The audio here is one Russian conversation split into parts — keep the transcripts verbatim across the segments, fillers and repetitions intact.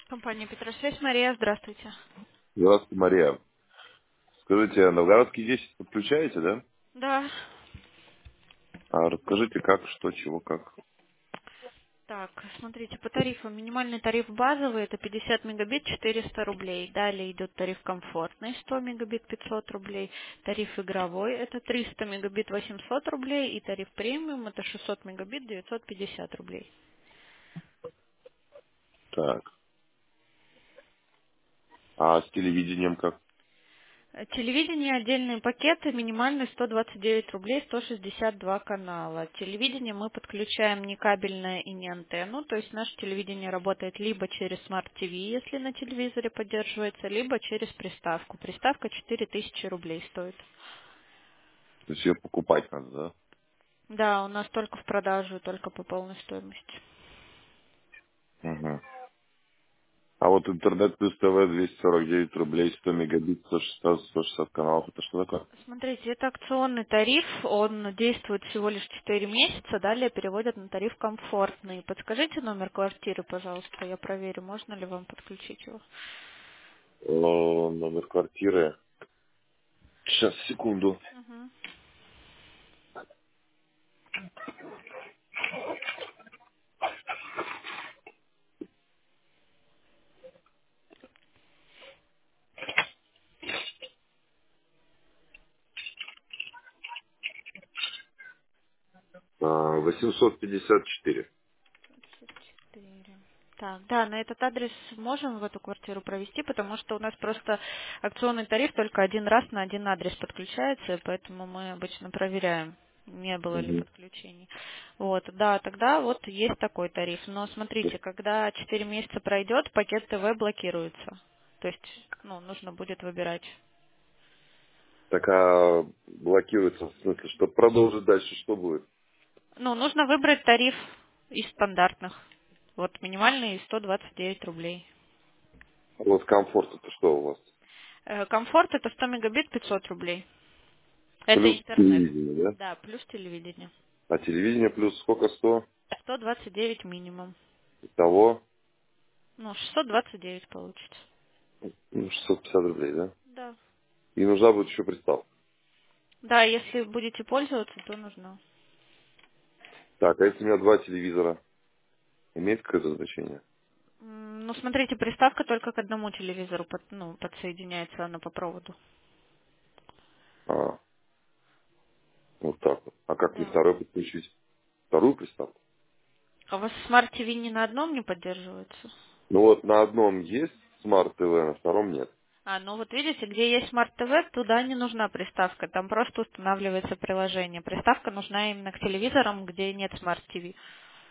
Компания Петросвязь. Мария, здравствуйте. Здравствуйте, Мария. Скажите, Новгородский десять подключаете, да? Да. А расскажите, как, что, чего, как. Так, смотрите, по тарифу. Минимальный тариф базовый это пятьдесят мегабит четыреста рублей. Далее идет тариф комфортный сто мегабит пятьсот рублей. Тариф игровой это триста мегабит восемьсот рублей. И тариф премиум это шестьсот мегабит девятьсот пятьдесят рублей. Так. А с телевидением как? Э, Телевидение отдельные пакеты, минимальный сто двадцать девять рублей, сто шестьдесят два канала. Телевидение мы подключаем не кабельное и не антенну, то есть наше телевидение работает либо через Smart ти ви, если на телевизоре поддерживается, либо через приставку. Приставка четыре тысячи рублей стоит. То есть ее покупать надо, да? Да, у нас только в продажу, только по полной стоимости. Угу. А вот интернет плюс ТВ двести сорок девять рублей, сто мегабит, сто шестьдесят, сто шестьдесят каналов. Это что такое? Смотрите, это акционный тариф, он действует всего лишь четыре месяца, далее переводят на тариф комфортный. Подскажите номер квартиры, пожалуйста, я проверю, можно ли вам подключить его. О, номер квартиры. Сейчас, секунду. Мгм. А, восемьсот пятьдесят четыре. Четыре. Так, да, на этот адрес можем в эту квартиру провести, потому что у нас просто акционный тариф только один раз на один адрес подключается, и поэтому мы обычно проверяем, не было ли Угу. подключений. Вот, да, тогда вот есть такой тариф. Но смотрите, когда четыре месяца пройдет, пакет ТВ блокируется. То есть, ну, нужно будет выбирать. Так, а блокируется, в смысле, что продолжить дальше, что будет? Ну, нужно выбрать тариф из стандартных. Вот минимальный сто двадцать девять рублей. А вот комфорт это что у вас? Э, Комфорт это сто мегабит пятьсот рублей. Это Плюс интернет. телевидение, да? Да, плюс телевидение. А телевидение плюс сколько? сто? сто двадцать девять минимум. Итого Ну, шестьсот двадцать девять получится. ну, шестьсот пятьдесят рублей, да? Да. И нужна будет еще приставка. Да, если будете пользоваться, то нужно. Так, а если у меня два телевизора, имеет какое-то значение? М, Ну, смотрите, приставка только к одному телевизору под- ну, подсоединяется она по проводу. А, вот так вот. А как мне Да. второй подключить? Вторую приставку? А у вас смарт ти ви ни на одном не поддерживается? Ну вот на одном есть смарт ТВ, на втором нет. А, ну вот видите, где есть Smart ти ви, туда не нужна приставка, там просто устанавливается приложение. Приставка нужна именно к телевизорам, где нет Smart ти ви.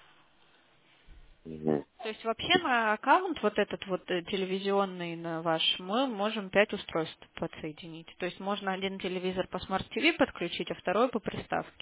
Угу. То есть вообще на аккаунт вот этот вот э, телевизионный на ваш мы можем пять устройств подсоединить. То есть можно один телевизор по Smart ти ви подключить, а второй по приставке.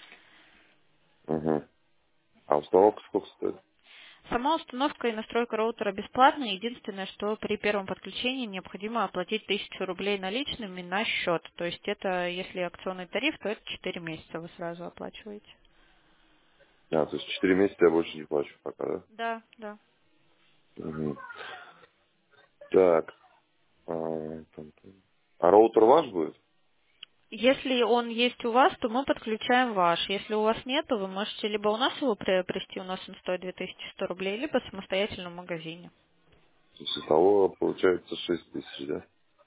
Угу. А установка сколько стоит? Сама установка и настройка роутера бесплатная. Единственное, что при первом подключении необходимо оплатить тысячу рублей наличными на счет. То есть это, если акционный тариф, то это четыре месяца вы сразу оплачиваете. А, то есть четыре месяца я больше не плачу пока, да? Да, да. Угу. Так. А, там, там. А роутер ваш будет? Если он есть у вас, то мы подключаем ваш. Если у вас нет, то вы можете либо у нас его приобрести, у нас он стоит две тысячи сто рублей, либо самостоятельно в магазине. То есть итого получается шесть тысяч, да?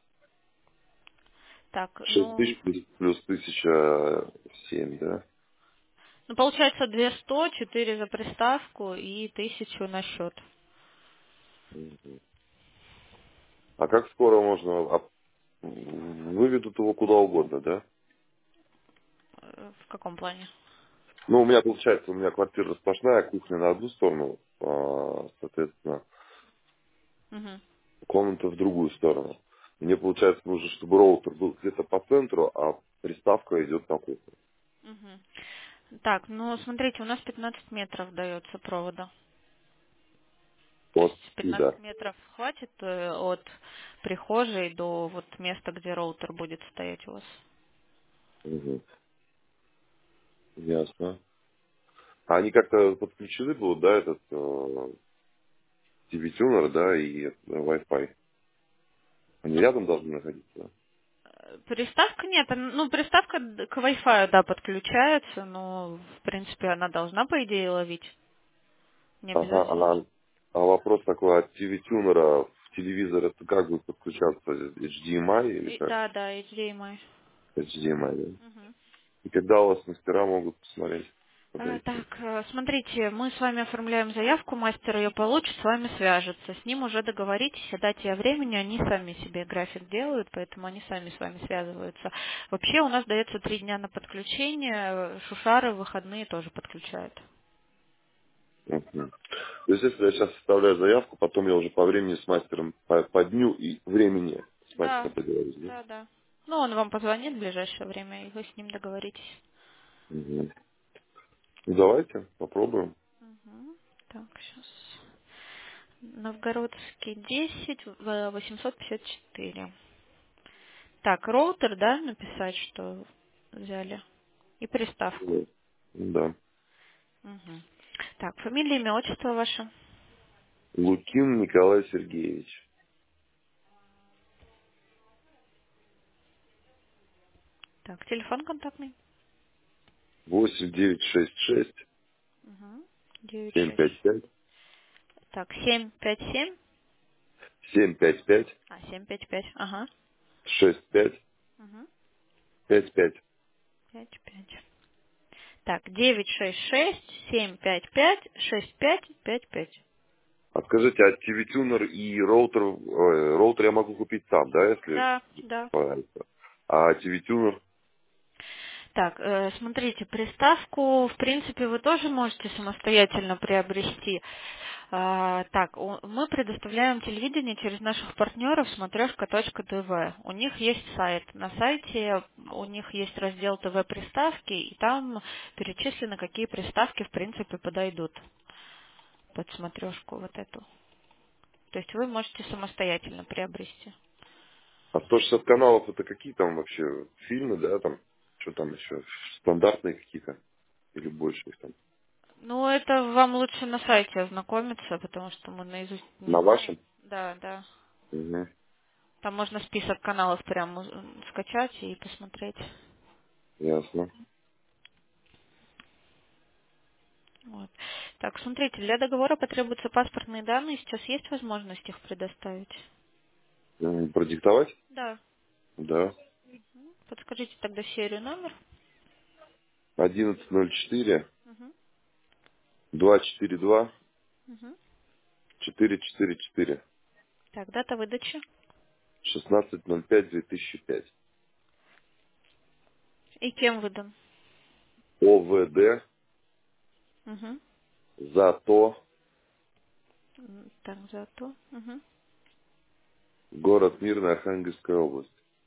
Так, Шесть ну, тысяч плюс, плюс тысяча семь, да? ну получается две сто, четыре за приставку и тысячу на счет. Мгм. А как скоро можно... а, м, выведут его куда угодно, да? Э, В каком плане? Ну, у меня получается, у меня квартира сплошная, кухня на одну сторону, а, соответственно, Мгм. комната в другую сторону. Мне, получается, нужно, чтобы роутер был где-то по центру, а приставка идет на кухню. Мгм. Так, ну смотрите, у нас пятнадцать метров дается провода. То Вот, есть и да. пятнадцать метров хватит э, от прихожей до вот места, где роутер будет стоять у вас. Мгм. Ясно. А они как-то подключены будут, да, этот э, ти ви-тюнер, да, и э, Wi-Fi. Они Ну, рядом должны находиться, да? э, приставка нет, она- ну, приставка д- к Wi-Fi, да, подключается, но, в принципе, она должна, по идее, ловить. Не Ага, обязательно. она... А вопрос такой, от ти ви-тюнера в телевизор это как будет подключаться? эйч ди эм ай или И- как? да, да, эйч ди эм ай. эйч ди эм ай, да? Мгм. И когда у вас мастера могут посмотреть, А, подойти? Так, э, смотрите, мы с вами оформляем заявку, мастер ее получит, с вами свяжется. С ним уже договоритесь о дате и о времени, они сами себе график делают, поэтому они сами с вами связываются. Вообще у нас дается три дня на подключение, э, шушары в выходные тоже подключают. Мгм. То есть, если я сейчас составляю заявку, потом я уже по времени с мастером, по, по дню и времени с Да, мастером договорюсь, да? да, да. Ну, он вам позвонит в ближайшее время, и вы с ним договоритесь. Мгм. Ну, давайте, попробуем. Мгм. Так, сейчас. Новгородский десять, в- восемьсот пятьдесят четыре. Так, роутер, да, написать, что взяли? И приставку. Вот. Да. Мгм. Так, фамилия, имя, отчество ваше. Лукин Николай Сергеевич. Так, телефон контактный. восемь девять шесть шесть Угу. девять семь шесть. пять пять Так, семь пять семь. семь пять пять А, семь пять пять. Ага. шесть пять Угу. пять пять. пять пять. Так, девять шесть шесть семь пять пять шесть пять пять пять. А скажите, а ти ви-тюнер и роутер, ой, роутер я могу купить сам, да, если Да, да. понравится? А ти ви-тюнер? Так, э, смотрите, приставку, в принципе, вы тоже можете самостоятельно приобрести. А, так, у- мы предоставляем телевидение через наших партнеров смотрешка точка тв. У них есть сайт. На сайте у них есть раздел ТВ-приставки, и там перечислены, какие приставки, в принципе, подойдут под смотрешку вот эту. То есть вы можете самостоятельно приобрести. А сто шестьдесят каналов это какие там вообще фильмы, да, там? Что там еще? Стандартные какие-то? Или больше их там? Ну, это вам лучше на сайте ознакомиться, потому что мы наизусть не На знаем. вашем? Да, да. Угу. Там можно список каналов прямо м, скачать и посмотреть. Ясно. Вот. Так, смотрите, для договора потребуются паспортные данные. Сейчас есть возможность их предоставить? М, Продиктовать? Да. Да. Подскажите тогда серию, номер. одиннадцать ноль четыре Мгм. два четыре два Мгм. четыре четыре четыре Так, дата выдачи. шестнадцать ноль пять две тысячи пять. И кем выдан? ОВД Угу. ЗАТО, Так, зато. Угу. город Мирный, Архангельская область.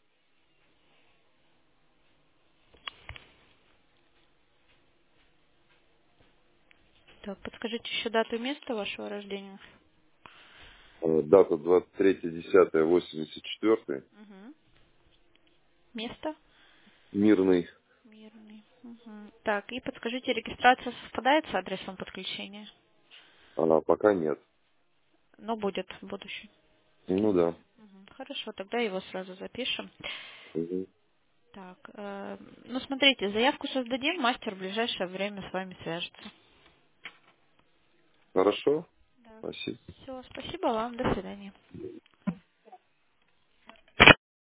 Так, подскажите еще дату и место вашего рождения. Э, Дата двадцать третье десятое восемьдесят четыре. Угу. Место? Мирный. Мирный. Мгм. Так, и подскажите, регистрация совпадает с адресом подключения? А пока нет. Но будет в будущем. Ну да. Мгм. Хорошо, тогда его сразу запишем. Мгм. Так, э, ну смотрите, заявку создадим, мастер в ближайшее время с вами свяжется. Хорошо. Да. Спасибо. Все, спасибо вам, до свидания.